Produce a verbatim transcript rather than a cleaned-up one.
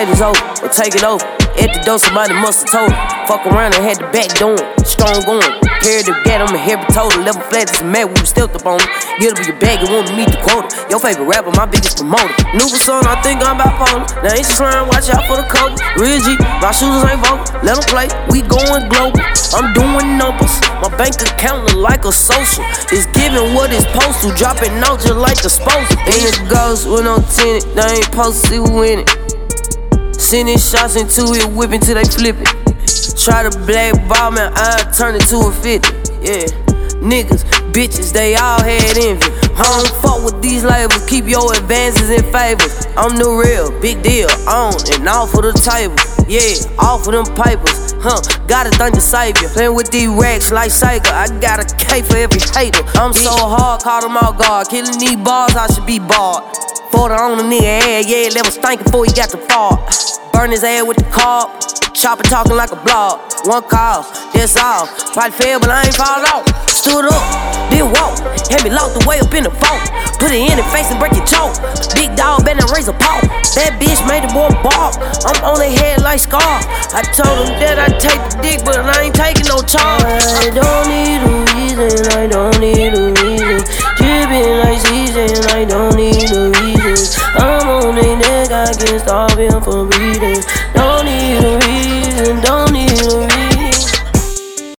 fight is over, or take it over. At the door, somebody must have told him. Fuck around and had the back door. Strong going. Carried the gat on me, heavy total. Level flat, this mad, we was stealth up on it. Get up in your bag and want to meet the quota. Your favorite rapper, my biggest promoter. New persona, I think I'm bipolar. Now ain't just trying, watch out for the code. Real G, my shooters ain't vocal. Let them play, we going global. I'm doing numbers. My bank account look like a social. It's giving what it's supposed to. Dropping out just like the supposed to. And it goes with no tenant. They ain't supposed to see who in it. Sending shots into it, whipping till they flip it. Try to blackball me, I turn it to a fifty. Yeah, niggas, bitches, they all had envy. I don't fuck with these labels, keep your advances in favors. I'm the real, big deal, on and off of the table. Yeah, off of them papers, huh, gotta thank the savior. Playing with these racks like Sega, I got a K for every hater. I'm so hard, caught them all guard. Killing these bars, I should be barred. Forty on the nigga head, yeah, that was stinking before he got the fart. Burn his head with the carb, chopper talking like a blog. One call, that's all. Probably fail, but I ain't fall off. Stood up, then walk, had me locked away up in the vault. Put it in the face and break your choke. Big dog better raise a paw. That bitch made the boy bark. I'm on their head like Scar. I told him that I'd take the dick, but I ain't taking no charge. I don't need a reason, I don't need a reason. Dripping like season, I don't need a reason. I'm on their neck, I can't stop him from